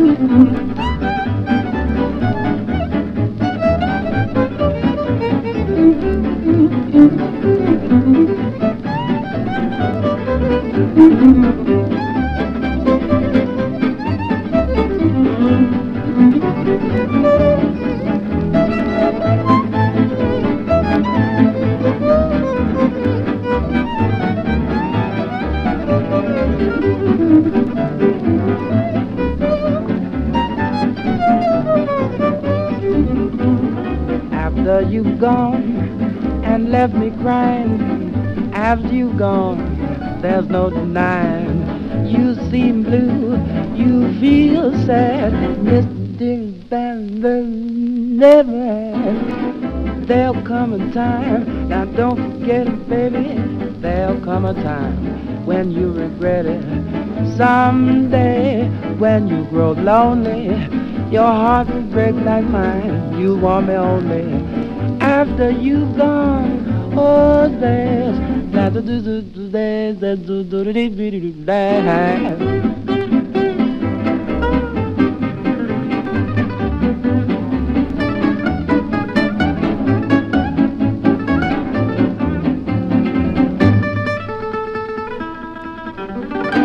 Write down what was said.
After you've gone and left me crying, after you've gone, there's no denying. You seem blue, you feel sad, Mr. Never had. There'll come a time, now don't forget it, baby. There'll come a time when you regret it. Someday, when you grow lonely, your heart will break like mine. You want me only after you've gone. Oh, there's